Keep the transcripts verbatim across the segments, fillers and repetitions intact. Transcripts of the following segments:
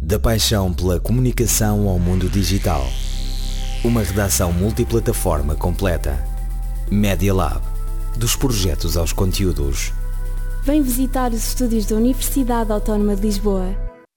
Da paixão pela comunicação ao mundo digital. Uma redação multiplataforma completa. Media Lab. Dos projetos aos conteúdos. Vem visitar os estúdios da Universidade Autónoma de Lisboa.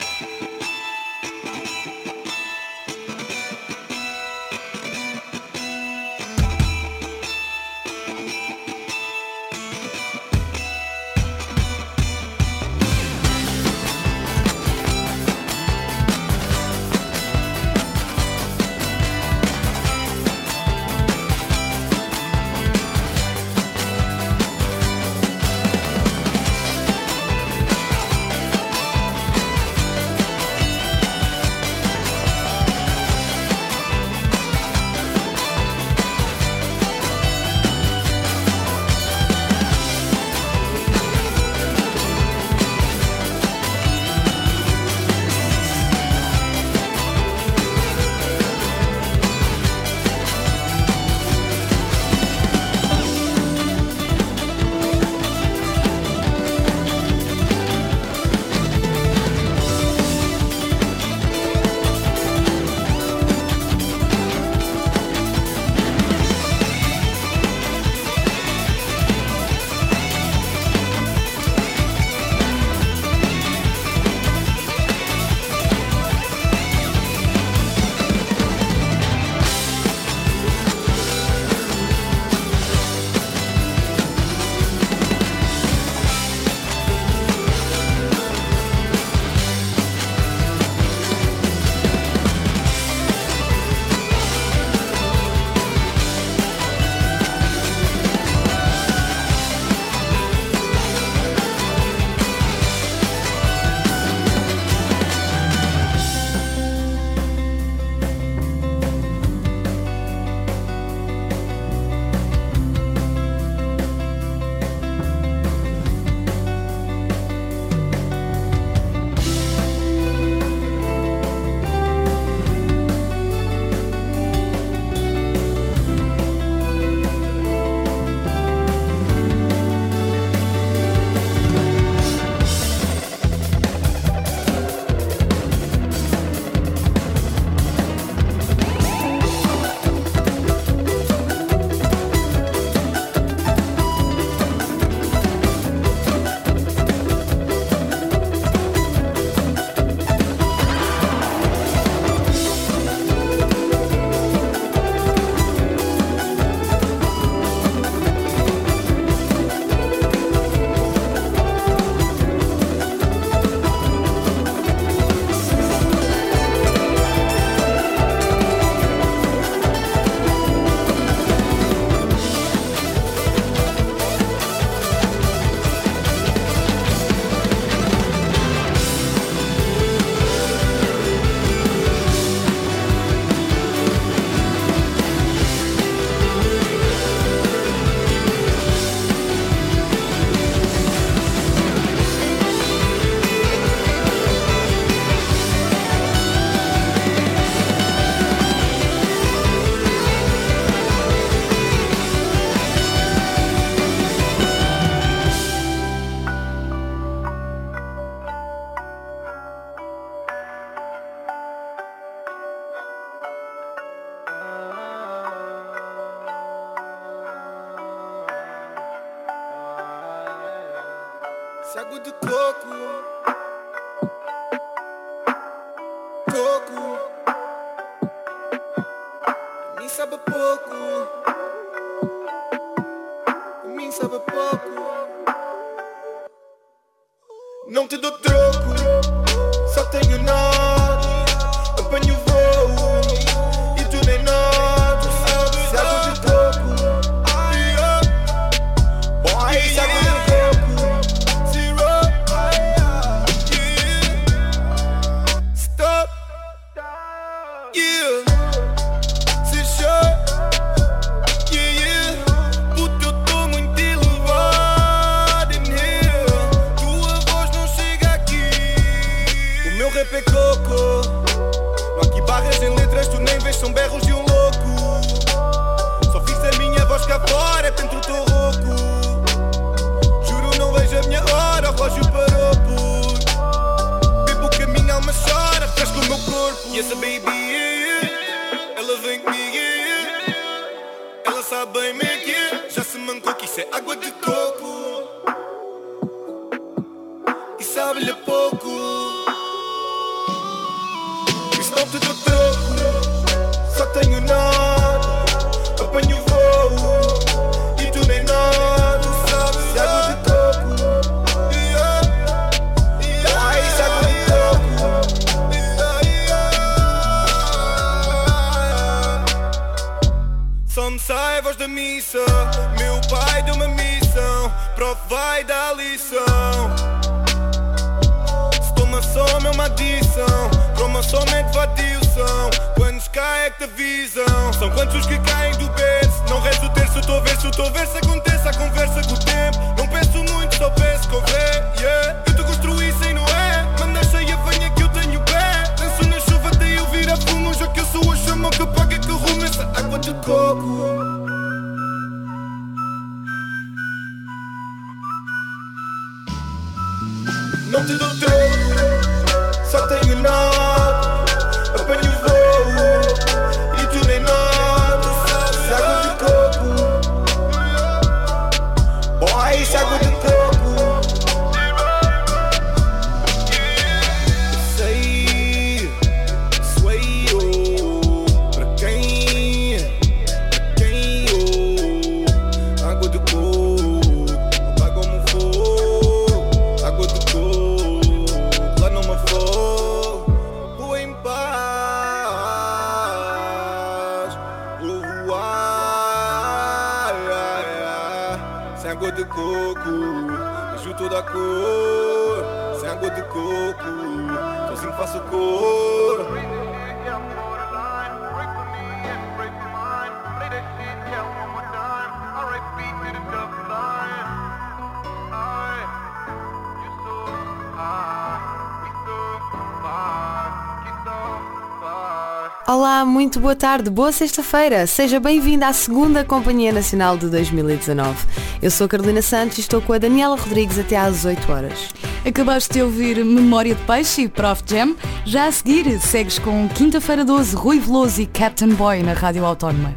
Água de coco, coco, a mim sabe pouco, a mim sabe pouco. Não te dou troco, só tenho nada, apanho voo e tu nem nada. Se água de coco, boy, se água de coco. São berros de um louco. Só fiz a minha voz cá fora, dentro tô rouco. Juro não vejo a minha hora, o relógio parou por. Bebo o caminho, alma chora, fresco Isso é água de coco e sabe-lhe a pouco. Isso não te dou troco, só tenho nada. Apanho voo e tu nem nada. Isso é água de coco, ah, isso é água de coco. Só me sai a voz da missa. Meu pai deu uma missão, prof vai dar lição. Se toma som é uma adição, croma somente vadio-são. Quantos caem é que te avisam? São quantos os que caem do berço? Não rezo o terço, estou a ver se o teu verso acontece. A conversa com o tempo, não penso muito, só peço que houver, yeah. Eu te construí sem Noé, manda cheia, venha que eu tenho pé. Danço na chuva até eu vir a fumo, já que eu sou a chama que apaga que arrumo essa água de coco. Não te dou troco, só tenho nada. Apanho voo e tu nem nada. Isso é água de coco, boy, isso é água de coco. Sei, sway, oh, pra quem, pra quem, oh. Água de coco, apaga como for. Água de coco, lá não me for. Vou em paz, vou voar. Sem água de coco, vejo toda a cor. Sem água de coco, sozinho faço cor. Olá, muito boa tarde, boa sexta-feira. Seja bem-vindo à segunda Companhia Nacional de dois mil e dezanove. Eu sou a Carolina Santos e estou com a Daniela Rodrigues até às oito horas. Acabaste de ouvir Memória de Peixe e Prof Jam. Já a seguir, segues com Quinta-feira doze, Rui Veloso e Captain Boy na Rádio Autónoma.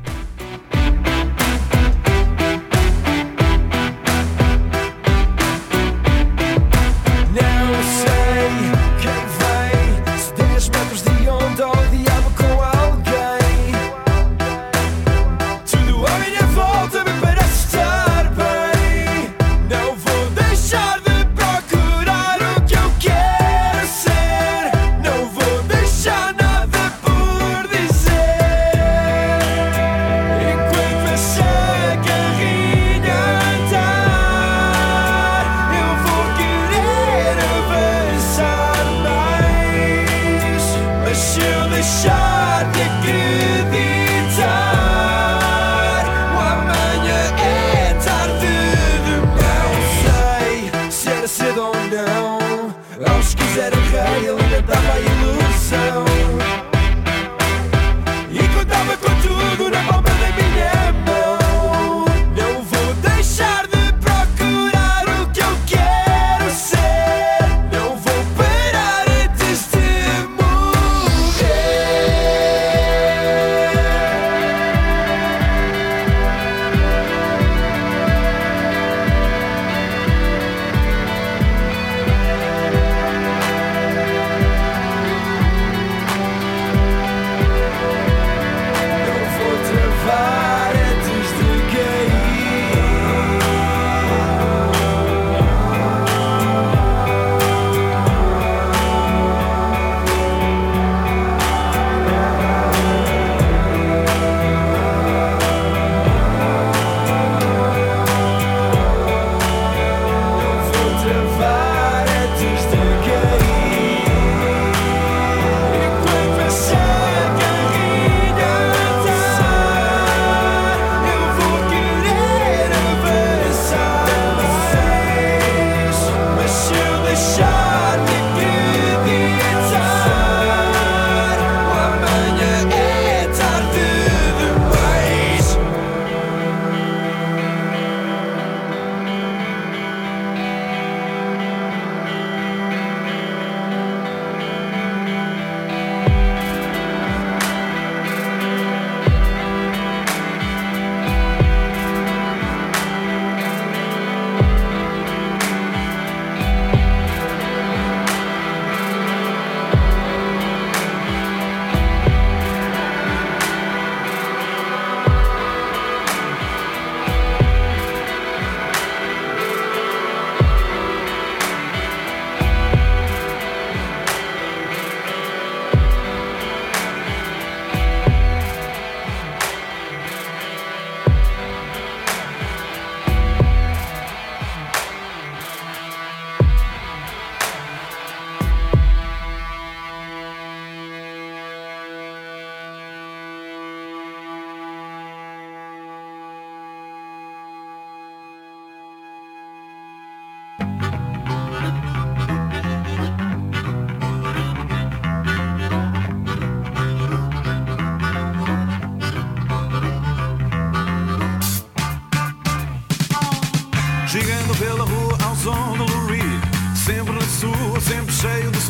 Não vou deixar nada por dizer.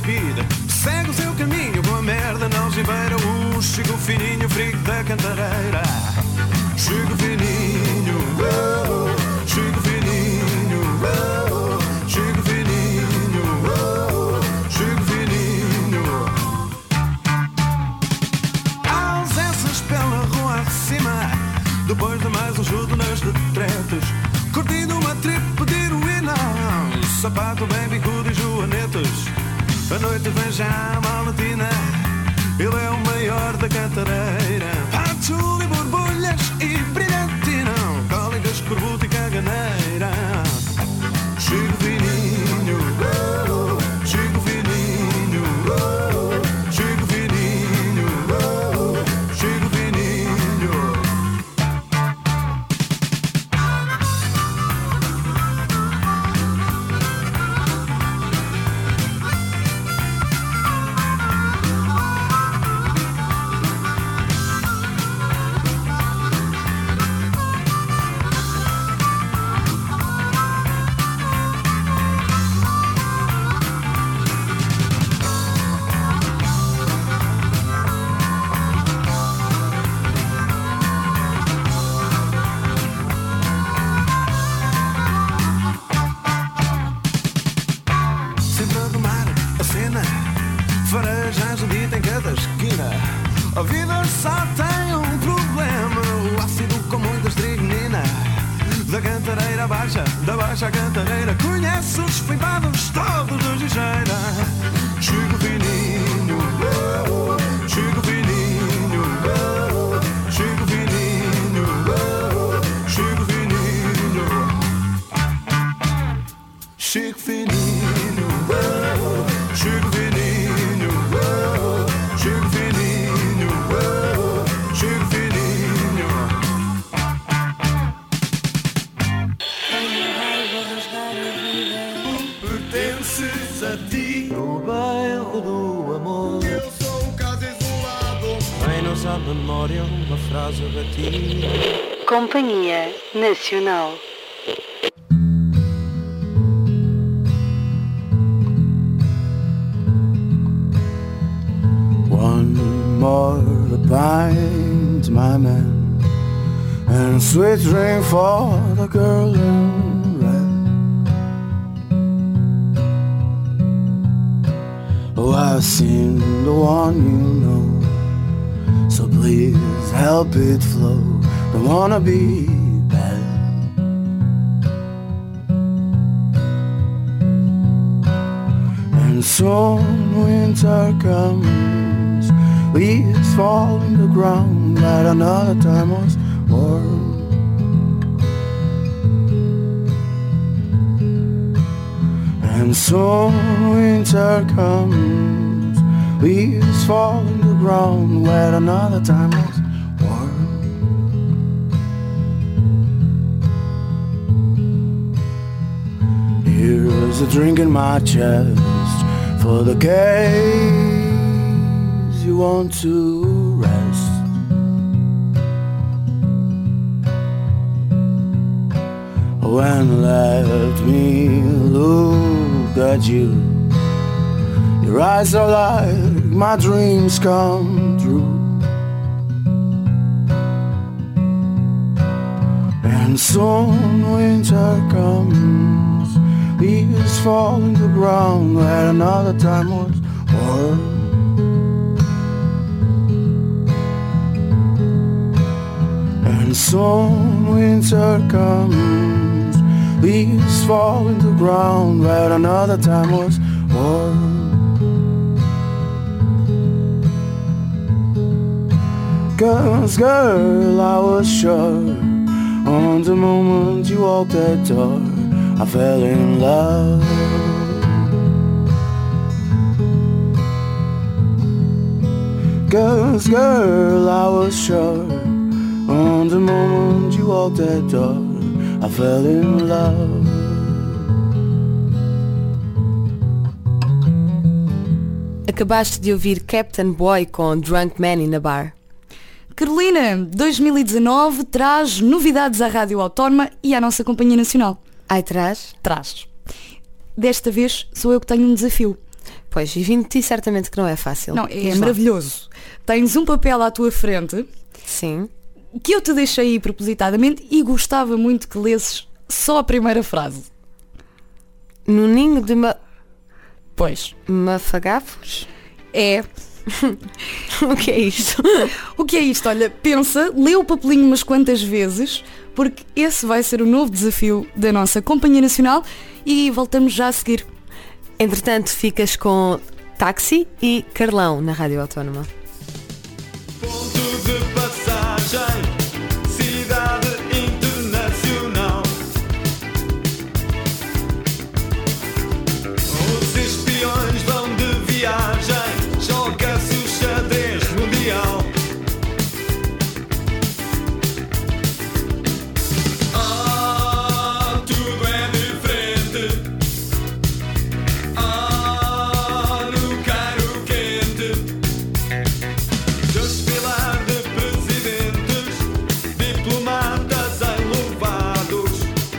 seguir. Segue o seu caminho, boa merda, não se beira. O Chico Fininho, frigo da Cantareira. Chico Fininho, oh, Chico Fininho, oh, Chico Fininho, oh, Chico Fininho. Ausências pela rua acima, depois de mais um chuto nas retretas. Curtindo uma trip de heroína, sapato bem bicudo e joanetas. A noite vem já malatina, ele é o maior da Cantareira. Pato e borbulhas e brilhantina, cólica, escorbuto e caganeira. Chico Fininho, oh, Chico Fininho, oh, Chico Fininho, oh, Chico Fininho. Farejãs um dito em cada esquina. A vida só tem um problema, o ácido com muita estricnina. Da Cantareira baixa, da baixa Cantareira, conhece os flipados todos de Gigeira. Chico Fininho, oh, Chico Fininho, oh, Chico Fininho, oh, Chico Fininho. Chico Fininho, oh, Chico Fininho. Chico Fininho, oh, Chico Fininho. Pertences a ti, no bairro do amor. Eu sou um caso isolado. Vem-nos à memória uma frase batida. Companhia Nacional. more pint, my man, and sweet drink for the girl in red. Oh, I've seen the one you know, so please help it flow. Don't wanna be bad. And soon winter comes, leaves fall in the ground, but another time was warm. And soon winter comes, leaves fall in the ground, where another time was warm. Here's a drink in my chest for the case you want to rest. When let me look at you, your eyes are like my dreams come true. And soon winter comes, leaves fall in the ground, where another time was warm. And soon winter comes, leaves fall in the ground, where another time was warm. Cause girl, I was sure on the moment you walked that door, I fell in love. Cause girl, I was sure on the moment you walked that door, I fell in love. Acabaste de ouvir Captain Boy com Drunk Man in a Bar. Carolina, dois mil e dezanove traz novidades à Rádio Autónoma e à nossa Companhia Nacional. Ai, traz? Traz. Desta vez sou eu que tenho um desafio. Pois, e vim de ti certamente que não é fácil. Não, é Diz lá. maravilhoso. Tens um papel à tua frente Sim. que eu te deixei aí propositadamente e gostava muito que lesses só a primeira frase. No ninho de ma... Pois. mafagafos? É. O que é isto? O que é isto? Olha, pensa, lê o papelinho umas quantas vezes, porque esse vai ser o novo desafio da nossa Companhia Nacional e voltamos já a seguir. Entretanto, ficas com Táxi e Carlão na Rádio Autónoma. Ponto de passagem, cidade internacional. Os espiões vão de viagem, joga-se o xadrez mundial. Ah, tudo é diferente. Ah, no Cairo quente. Desfilar de presidentes, diplomatas enluvados.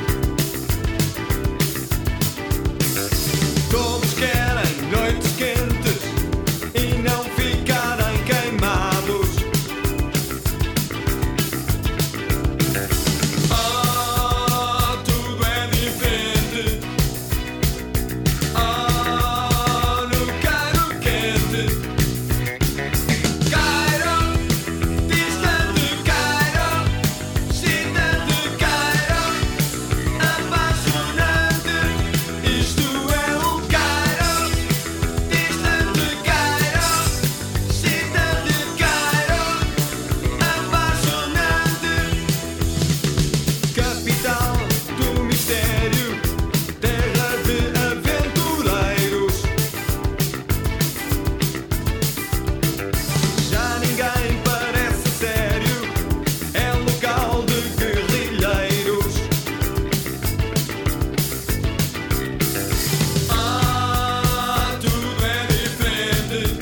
Todos querem noites quentes e não ficarem queimados. Ah, tudo é diferente. Ah, no Cairo quente. Cairo, distante Cairo, excitante Cairo, apaixonante. Isto é o Cairo, distante Cairo, excitante Cairo, apaixonante. Capital do mistério, terra de aventureiros. Já ninguém parece sério, é local de guerrilheiros. Ah, tudo é diferente.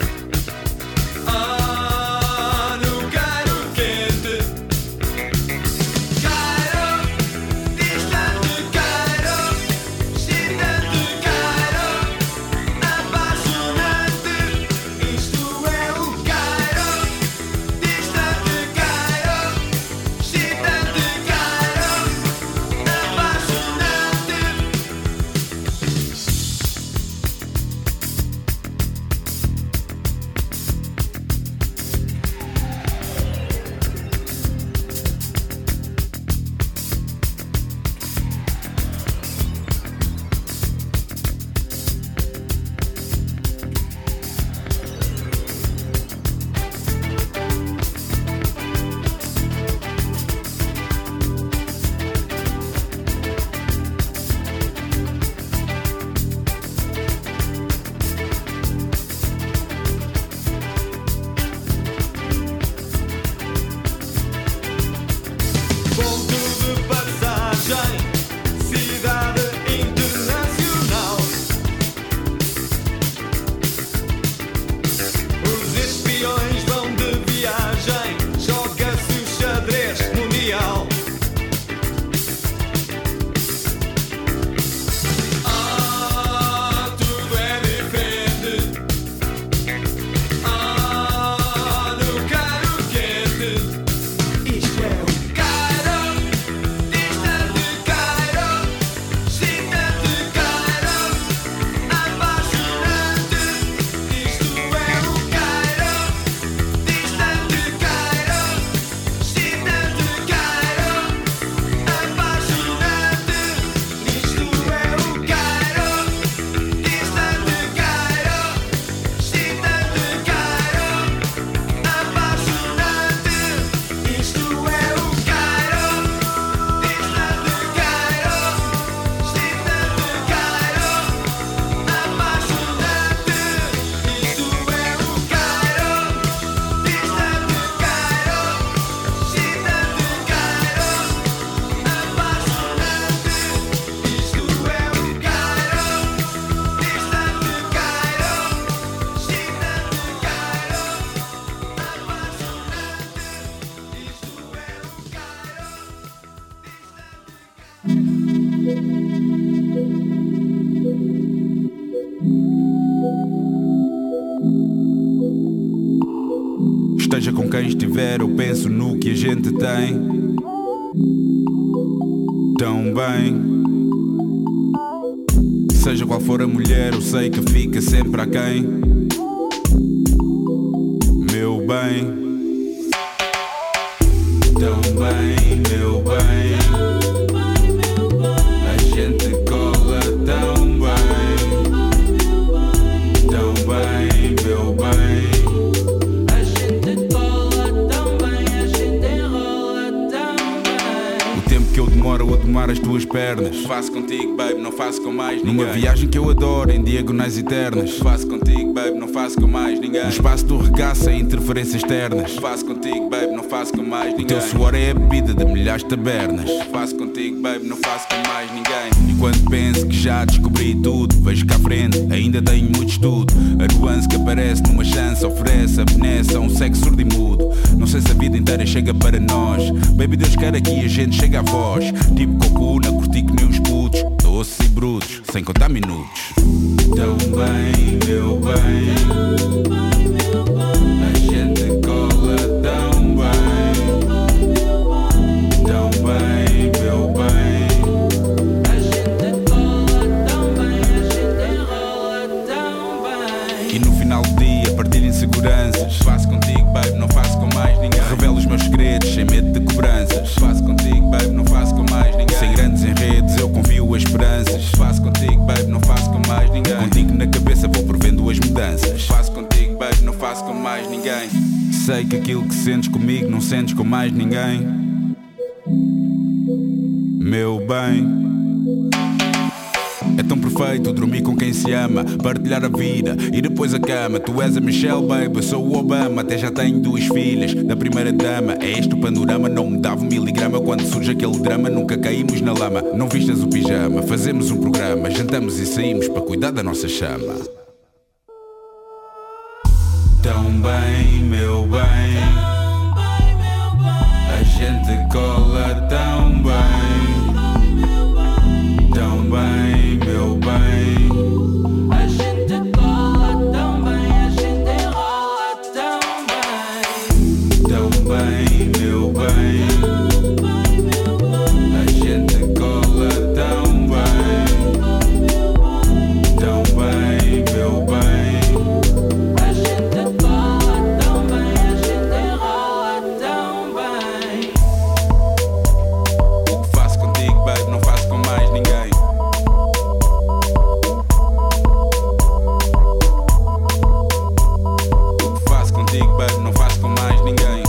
Ah, no Cairo quente. Cairo, distante Cairo, excitante Cairo, apaixonante. Isto é o Cairo, distante Cairo, excitante Cairo, apaixonante. Ponto de passagem, cidade internacional. Os espiões vão de viagem, joga-se o xadrez mundial. Ah, tudo é diferente. Ah, no Cairo quente. Isto é o Cairo, distante Cairo, excitante Cairo, apaixonante. Isto é o Cairo, seja com quem estiver, eu penso no que a gente tem tão bem. Seja qual for a mulher, eu sei que fica sempre aquém, meu bem. Tão bem, meu bem. A gente cola tão bem, tão bem, meu bem. A gente cola tão bem, a gente enrola tão bem. O tempo que eu demoro a tomar as tuas pernas, faço contigo, baby, não faço com mais ninguém. Numa viagem que eu adoro, em diagonais eternas, faço contigo, baby, não faço com mais ninguém. No espaço do regaço, sem interferências externas, faço contigo, baby, não faço com mais ninguém. O teu suor é a bebida de milhares de tabernas, faço contigo, baby, não faço com mais ninguém. E quando penso que já descobri tudo, vejo cá à frente, ainda tenho muito estudo. A nuance que aparece numa chance oferece a benesse a um sexo surdo e mudo. Não sei se a vida inteira chega para nós, baby, Deus quer aqui a gente chega a voz. Tipo coco na curti que nem uns putos, doces e brutos, sem contar minutos. Tão bem, meu bem. A gente cola tão bem, tão bem, meu bem. A gente cola tão bem, a gente enrola tão bem. E no final do dia partilho inseguranças, faço contigo, baby, não faço com mais ninguém. Revelo os meus segredos sem medo de cobranças, faço contigo, baby, não faço com mais ninguém. Sem grandes enredos eu confio as esperanças, faço contigo, baby, não faço com mais ninguém. Contigo na cabeça vou prevendo as mudanças, faço contigo, baby, não faço com mais ninguém. Sei que aquilo que sentes comigo não sentes com mais ninguém, meu bem. É tão perfeito dormir com quem se ama, partilhar a vida e depois a cama. Tu és a Michelle, baby, eu sou o Obama. Até já tenho duas filhas da primeira dama. É este o panorama, não me dava um miligrama. Quando surge aquele drama, nunca caímos na lama. Não vistas o pijama, fazemos um programa, jantamos e saímos para cuidar da nossa chama. Tão bem, meu bem. A gente cola tão bem, tão bem, meu bem. A gente cola tão bem, a gente enrola tão bem. Tão bem, meu bem. A gente cola tão bem, tão bem, meu bem. A gente cola tão bem, a gente enrola tão bem. O que faço contigo, baby, não faço com mais ninguém. O que faço contigo, baby, não faço com mais ninguém.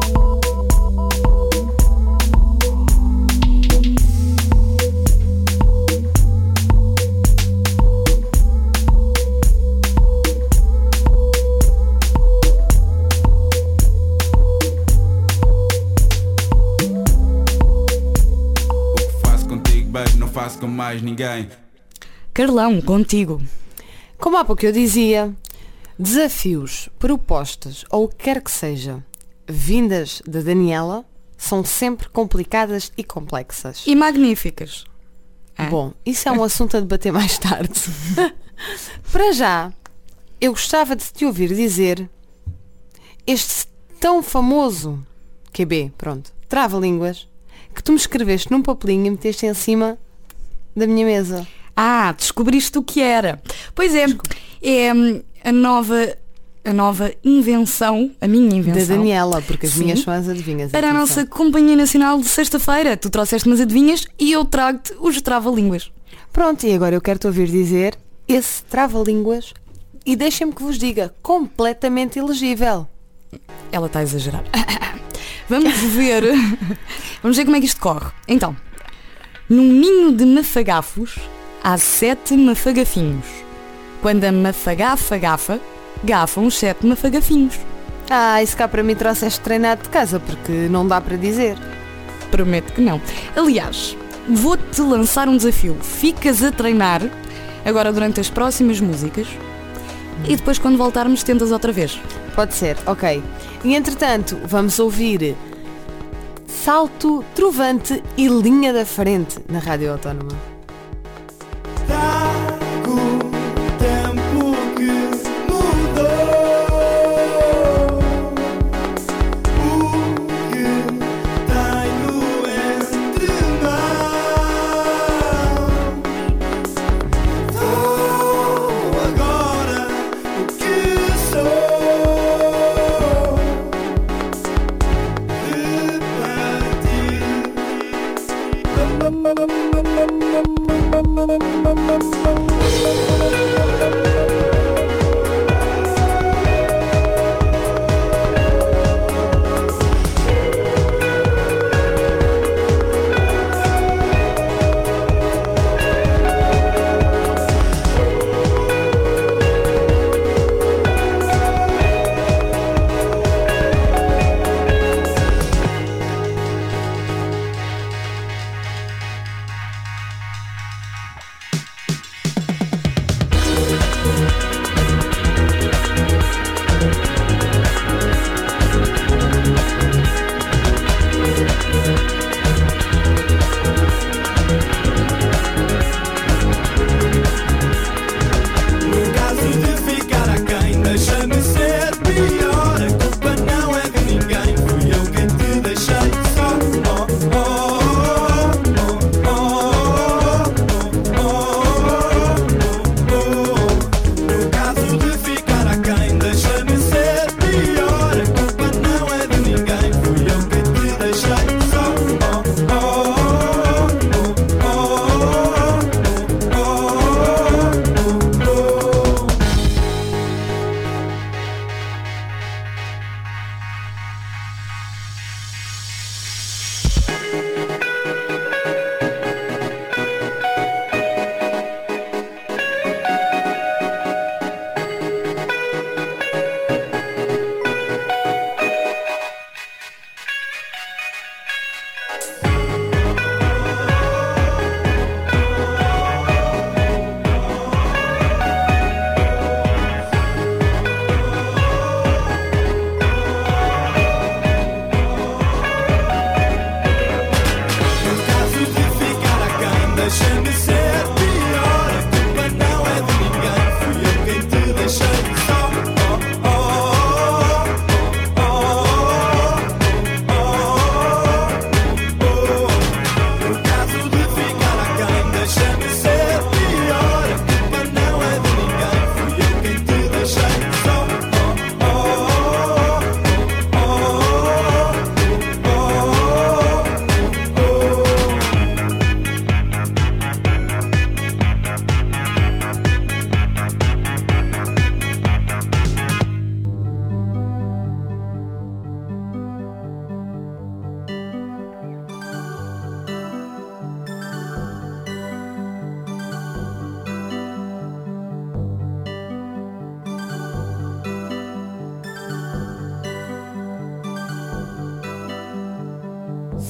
O que faço contigo, baby, não faço com mais ninguém. Carlão, contigo. Como há pouco eu dizia, desafios, propostas ou o que quer que seja, vindas da Daniela, são sempre complicadas e complexas. E magníficas. É. Bom, isso é um assunto a debater mais tarde. Para já, eu gostava de te ouvir dizer este tão famoso Q B, pronto, trava-línguas, que tu me escreveste num papelinho e meteste em cima da minha mesa. Ah, descobriste o que era. Pois é, é hum, a nova, a nova invenção, a minha invenção. Da Daniela, porque as Sim. minhas são as adivinhas. Para a atenção. nossa Companhia Nacional de sexta-feira. Tu trouxeste umas adivinhas e eu trago-te os trava-línguas. Pronto, e agora eu quero-te ouvir dizer esse trava-línguas e deixem-me que vos diga, completamente elegível. Ela está a exagerar. Vamos ver. Vamos ver como é que isto corre. Então, num ninho de mafagafos há sete mafagafinhos. Quando a mafagafa gafa, gafam os sete mafagafinhos. Ah, isso cá para mim trouxeste treinado de casa, porque não dá para dizer. Prometo que não. Aliás, vou-te lançar um desafio. Ficas a treinar agora durante as próximas músicas e depois quando voltarmos tentas outra vez. Pode ser, ok. E entretanto, vamos ouvir Salto, Trovante e Linha da Frente na Rádio Autónoma. Trago o tempo que mudou.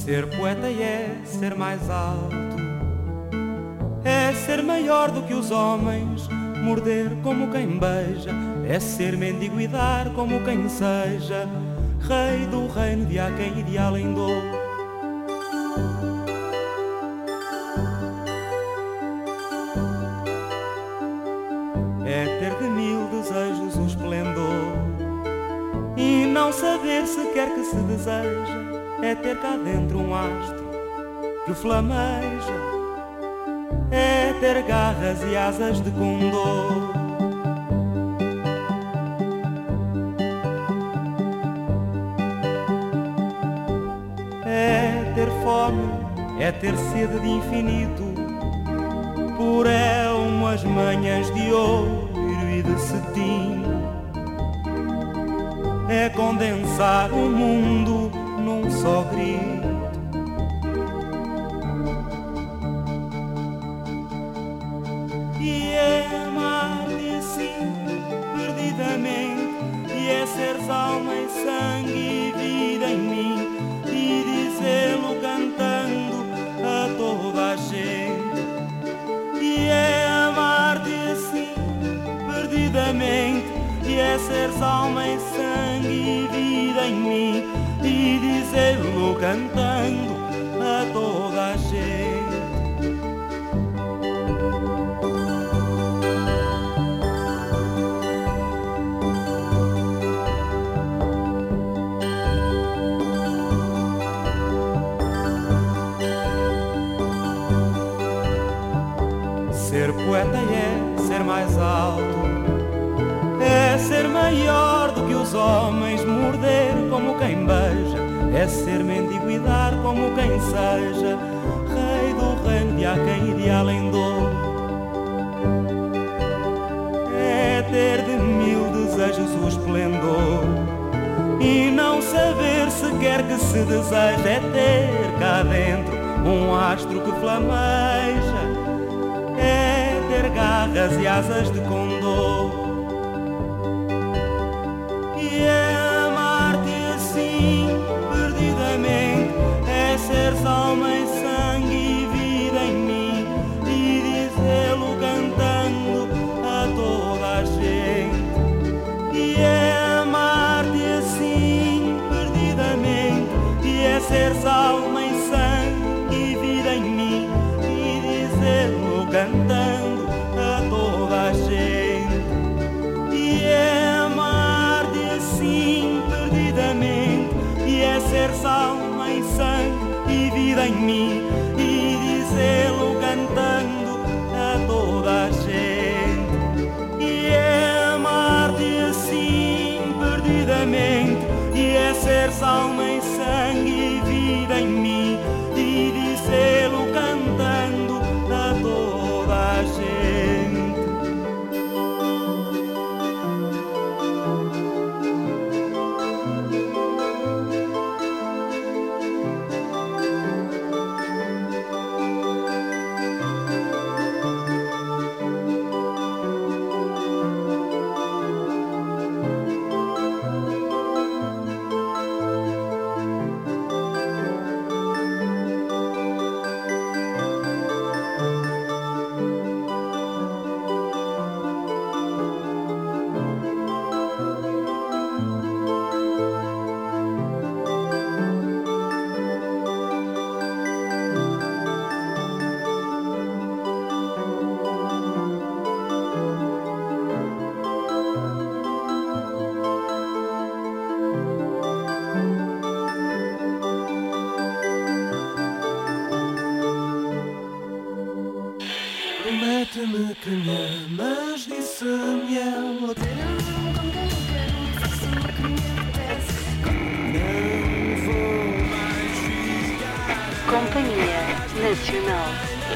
Ser poeta é ser mais alto, é ser maior do que os homens, morder como quem beija, é ser mendigo e dar como quem seja, rei do reino de há quem e de além do. É ter de mil desejos o esplendor e não saber sequer que se deseja, é ter cá dentro um astro que flameja, é ter garras e asas de condor. É ter fome, é ter sede de infinito, por é umas manhãs de ouro e de cetim. É condensar o mundo num só grito. E é amar-te assim, perdidamente, e é seres alma e sangue e vida em mim, e dizê-lo cantando a toda a gente. E é amar-te assim, perdidamente, e é seres alma e sangue e vida em mim, e dizê-lo cantando a toda a gente. Ser poeta é ser mais alto, é ser maior do que os homens, morder como quem beija, é ser mendigo e dar como quem seja, rei do reino de há quem e de além do. É ter de mil desejos o esplendor e não saber sequer que se deseja, é ter cá dentro um astro que flameja, é ter garras e asas de condor. E é amar-te assim, perdidamente, é seres alma e sangue e vida em mim, e dizê-lo cantando a toda a gente. E é amar-te assim, perdidamente, e é seres alma e sangue e vida em mim, e dizê-lo cantando a toda a gente. E é amar-te assim, perdidamente, e é seres alma e sangue e vida em mim, e dizê-lo cantando a toda a gente. E é amar-te assim, perdidamente, e é seres alma e sangue e vida em mim, e dizê-lo cantando a toda a gente. Promete-me que me amas, disse-me ela. Não vou mais ficar. Companhia Nacional.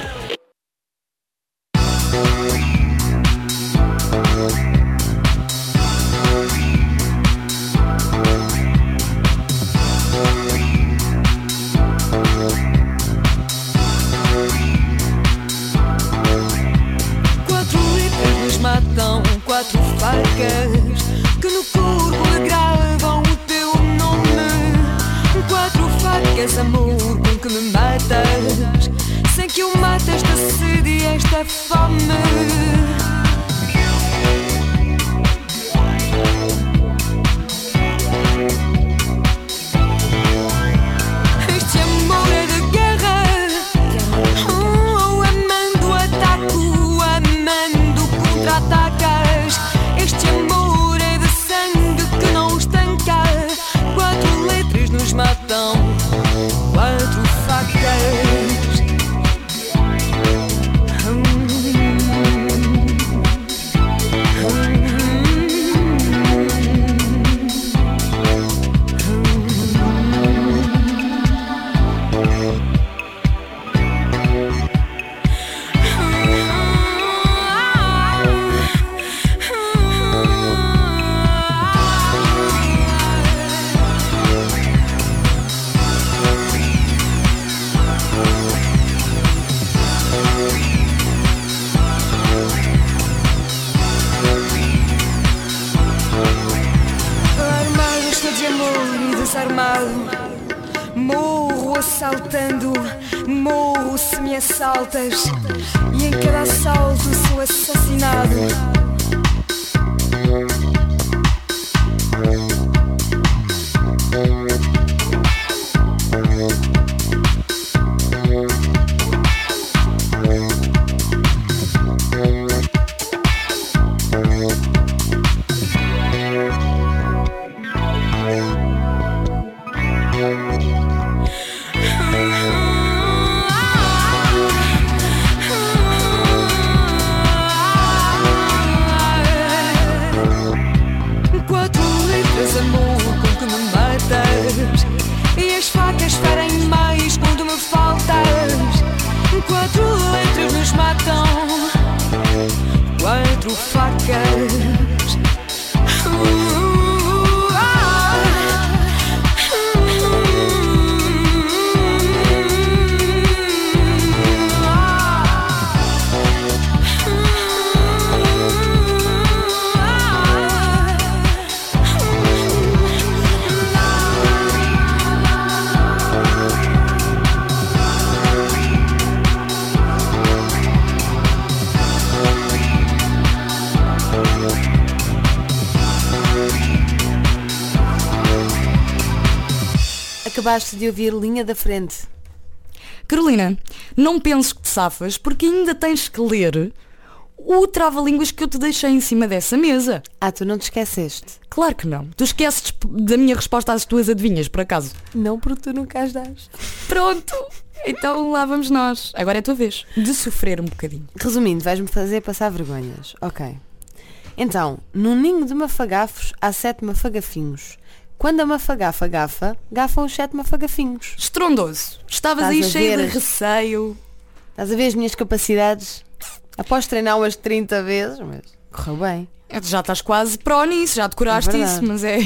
Quatro facas que no corpo gravam o teu nome. Quatro facas, amor. desarmado. Morro assaltando, morro se me assaltas. E em cada assalto sou assassinado. Quatro letras nos matam, quatro facas. Acabaste de ouvir Linha da Frente. Carolina, não penses que te safas porque ainda tens que ler o trava-línguas que eu te deixei em cima dessa mesa. Ah, tu não te esqueceste? Claro que não. Tu esqueces da minha resposta às tuas adivinhas, por acaso? Não, porque tu nunca as dás. Pronto, então lá vamos nós. Agora é a tua vez de sofrer um bocadinho. Resumindo, vais-me fazer passar vergonhas. Ok. Então, num ninho de mafagafos há sete mafagafinhos. Quando a mafagafa gafa, gafam os sete mafagafinhos. Estrondoso. Estavas Estás aí a cheio ver? de receio. Estás a ver as minhas capacidades? Após treinar umas trinta vezes, mas correu bem. Já estás quase pró nisso, já decoraste É verdade. isso, mas é...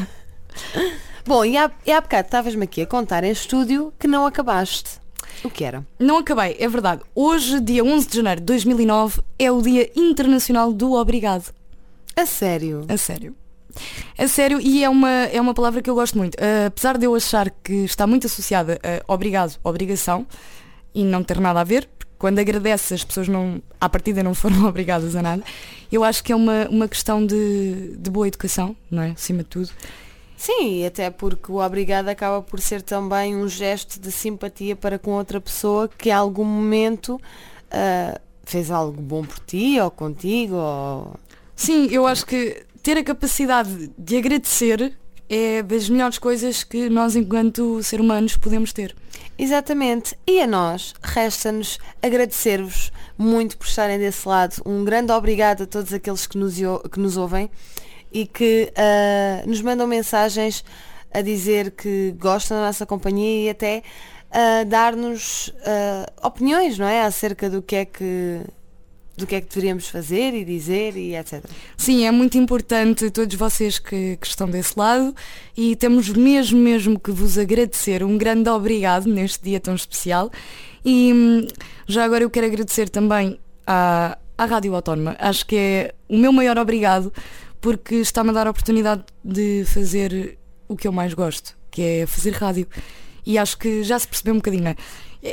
Bom, e há, e há bocado estavas-me aqui a contar em estúdio que não acabaste. O que era? Não acabei, é verdade. Hoje, dia onze de janeiro de dois mil e nove, é o Dia Internacional do Obrigado. A sério? A sério. A sério, e é uma, é uma palavra que eu gosto muito. Uh, apesar de eu achar que está muito associada a obrigado, obrigação, e não ter nada a ver, porque quando agradeces as pessoas não, à partida não foram obrigadas a nada, eu acho que é uma, uma questão de, de boa educação, não é? Acima de tudo. Sim, e até porque o obrigado acaba por ser também um gesto de simpatia para com outra pessoa que em algum momento uh, fez algo bom por ti ou contigo. Ou... Sim, eu acho que ter a capacidade de agradecer é das melhores coisas que nós, enquanto ser humanos, podemos ter. Exatamente. E a nós, resta-nos agradecer-vos muito por estarem desse lado. Um grande obrigado a todos aqueles que nos, que nos ouvem e que uh, nos mandam mensagens a dizer que gostam da nossa companhia e até uh, dar-nos uh, opiniões, não é? Acerca do que é que... do que é que deveríamos fazer e dizer e etcétera. Sim, é muito importante todos vocês que, que estão desse lado e temos mesmo, mesmo que vos agradecer. Um grande obrigado neste dia tão especial e hum, já agora eu quero agradecer também à, à Rádio Autónoma. Acho que é o meu maior obrigado porque está-me a dar a oportunidade de fazer o que eu mais gosto, que é fazer rádio. E acho que já se percebeu um bocadinho, não é?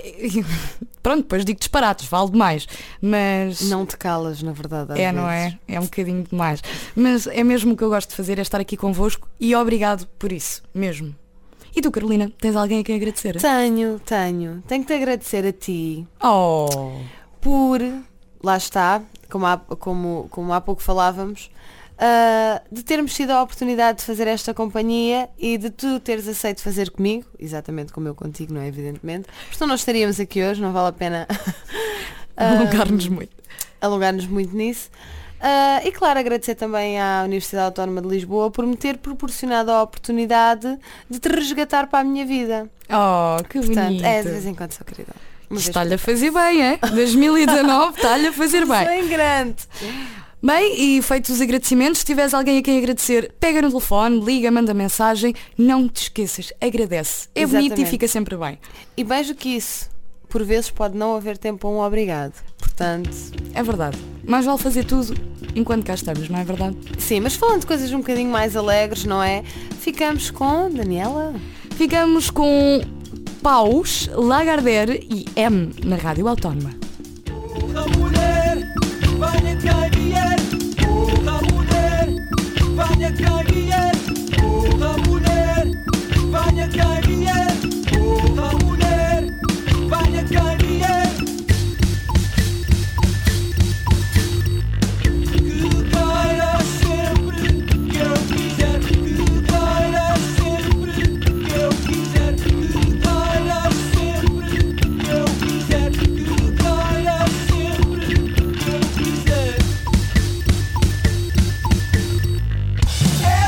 Pronto, depois digo disparates, vale demais, mas... Não te calas, na verdade, às É, vezes. não é? É um bocadinho demais. Mas é mesmo o que eu gosto de fazer, é estar aqui convosco e obrigado por isso, mesmo. E tu, Carolina, tens alguém a quem agradecer? Tenho, tenho. Tenho que te agradecer a ti Oh! por, lá está, como há, como, como há pouco falávamos, Uh, de termos tido a oportunidade de fazer esta companhia e de tu teres aceito fazer comigo, exatamente como eu contigo, não é? Evidentemente, porque senão nós estaríamos aqui hoje, não vale a pena alongar-nos uh, muito alongar-nos muito nisso. Uh, e claro, agradecer também à Universidade Autónoma de Lisboa por me ter proporcionado a oportunidade de te resgatar para a minha vida. Oh, que Portanto, bonito. é, de vez em quando sou querida. Está-lhe a fazer bem, é? dois mil e dezanove está-lhe a fazer bem. Bem grande. Bem, e feitos os agradecimentos, se tiveres alguém a quem agradecer, pega no telefone, liga, manda mensagem, não te esqueças, agradece. É Exatamente. bonito e fica sempre bem. E mais do que isso, por vezes pode não haver tempo a um obrigado. Portanto, Portanto, É verdade. Mais vale fazer tudo enquanto cá estamos, não é verdade? sim, mas falando de coisas um bocadinho mais alegres, não é? Ficamos com Daniela. Ficamos com Paus, Lagardère e M na Rádio Autónoma. Porra, mulher, venha cá e vier. Porra, mulher, venha cá e vier. Porra, mulher, venha cá e vier. Porra, mulher, venha cá e vier. Que caia sempre que eu quiser. Que caia sempre que eu quiser. Que caia sempre que eu quiser. Que caia sempre que eu quiser.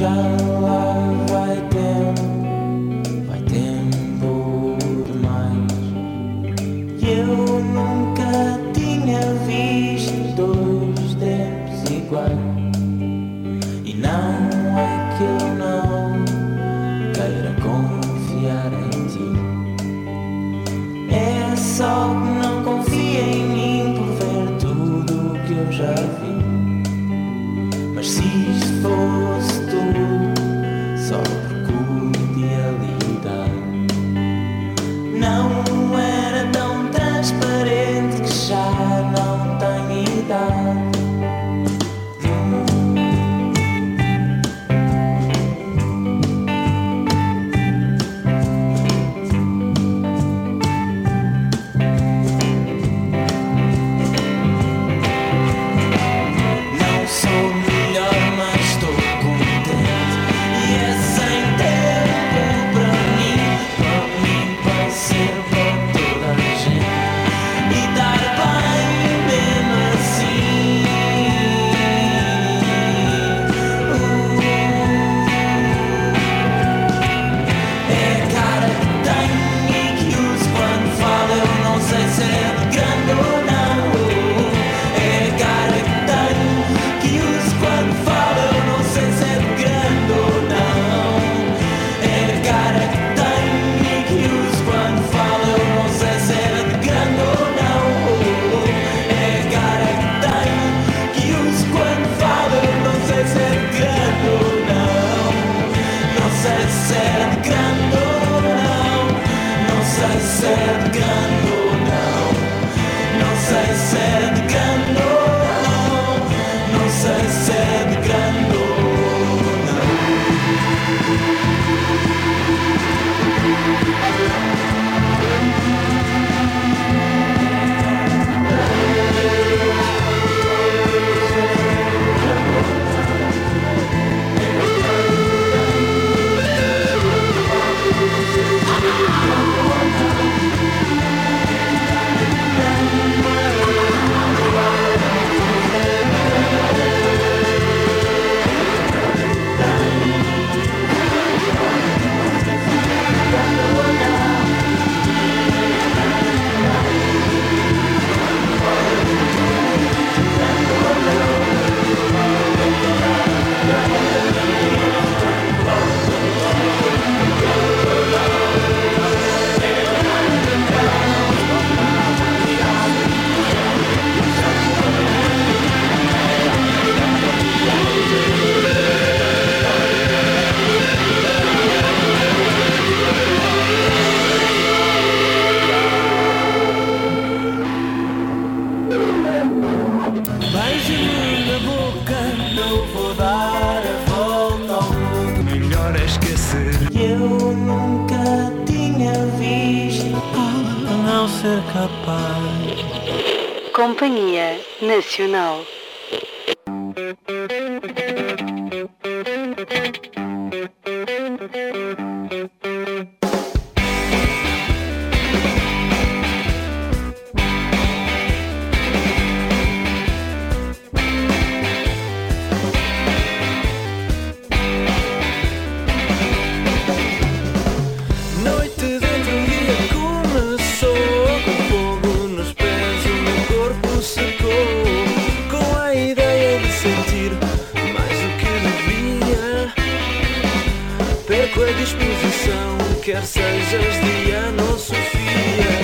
já lá vai tempo, vai tempo demais. E eu nunca tinha visto dois tempos iguais. E não é que eu não queira confiar em ti, é só que não confia em mim por ver tudo o que eu já vi. Mas se isto fosse tudo só por cordialidade, não era tão transparente que já não tenho idade. Companhia Nacional. Quer sejas Diana ou Sofia,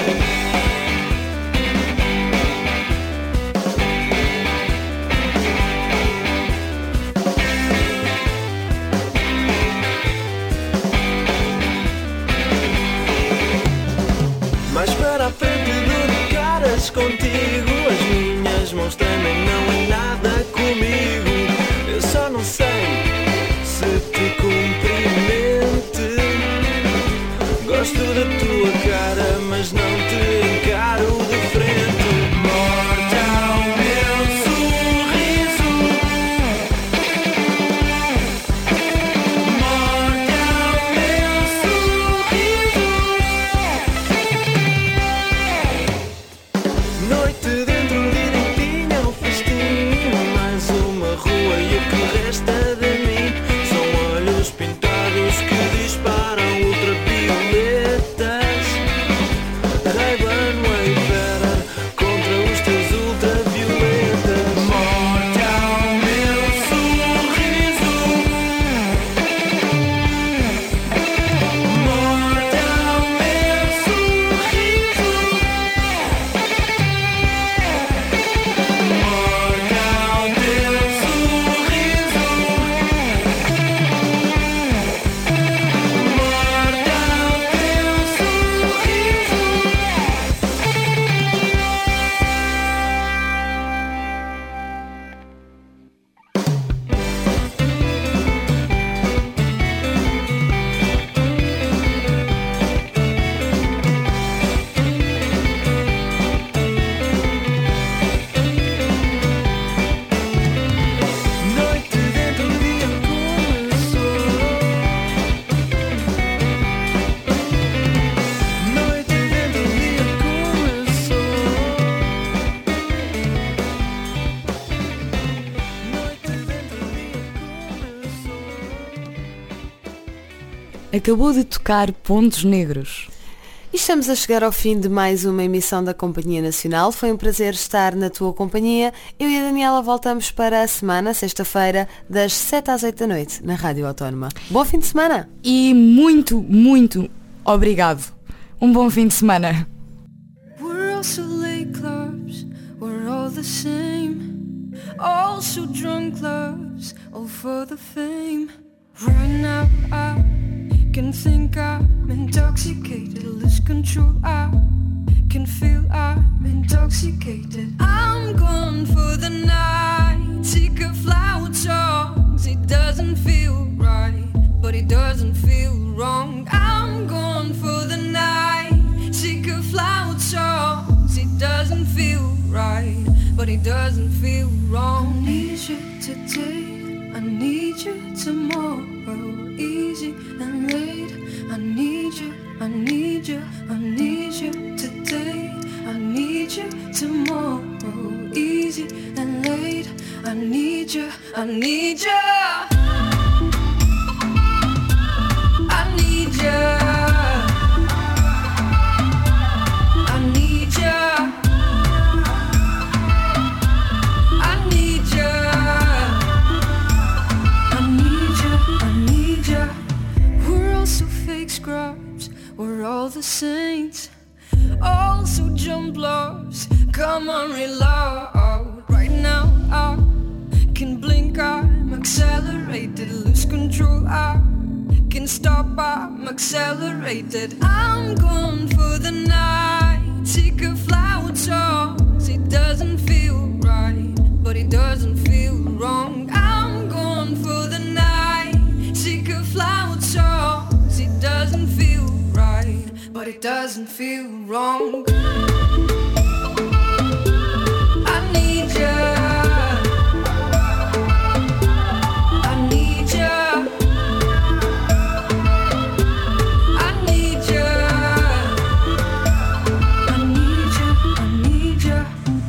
mais para a frente dou caras contigo. As minhas mãos tremem, não é nada comigo. Eu só não sei se te cumprimente. Gosto da tua cara, mas não te encaro de frente. Morte ao meu sorriso, morte ao meu sorriso. Noite dentro direitinho ao festim, mais uma rua e o que resta de mim são Acabou de tocar Pontos Negros. E estamos a chegar ao fim de mais uma emissão da Companhia Nacional. Foi um prazer estar na tua companhia. Eu e a Daniela voltamos para a semana, sexta-feira, das sete às oito da noite, na Rádio Autónoma. Bom fim de semana! E muito, muito obrigado. Um bom fim de semana. We're also late clubs, we're all the same. Also drunk loves, all for the fame. Right now I can think I'm intoxicated, lose control, I can feel I'm intoxicated. I'm gone for the night, sick of loud songs. It doesn't feel right, but it doesn't feel wrong. I'm gone for the night, sick of loud songs. It doesn't feel right, but it doesn't feel wrong. I need you today, I need you tomorrow. Easy and late, I need you, I need you, I need you today, I need you tomorrow. Easy and late, I need you, I need you, I need you, I need you, I need you. Scrubs, we're all the saints, also jump loves. Come on, reload. Right now I can blink, I'm accelerated, lose control, I can stop, I'm accelerated. I'm gone for the night, sick of loud songs. It doesn't feel right, but it doesn't feel wrong. I'm gone for the night, sick of loud songs. It doesn't feel right, but it doesn't feel wrong. I need you, I need you, I need you, I need you, I need you.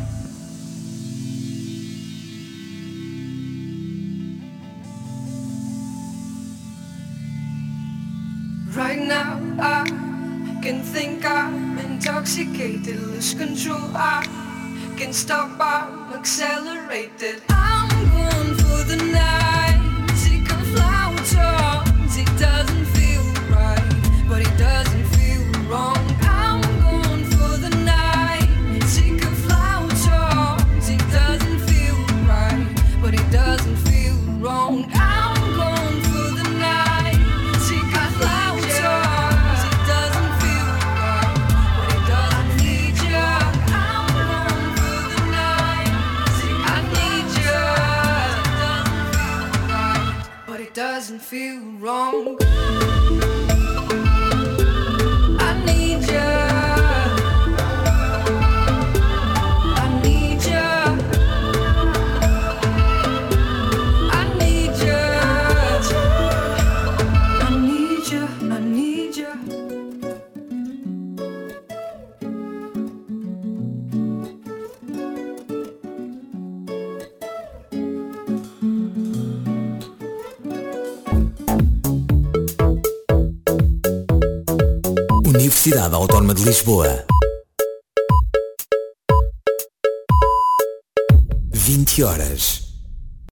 Right now I can think I'm intoxicated, lose control, I can stop, I'm accelerated. I'm going for the night, sick of loud songs. It doesn't feel right, but it doesn't feel wrong. I'm going for the night, sick of loud songs. It doesn't feel right, but it doesn't feel wrong. I'm going for the night, sick of loud songs. It doesn't feel right, but it doesn't need you. I'm going for the night, I need you. It doesn't feel right, but it doesn't feel wrong. I need you, I need you, I need you, I need you, I need you. Universidade Autónoma de Lisboa. vinte horas.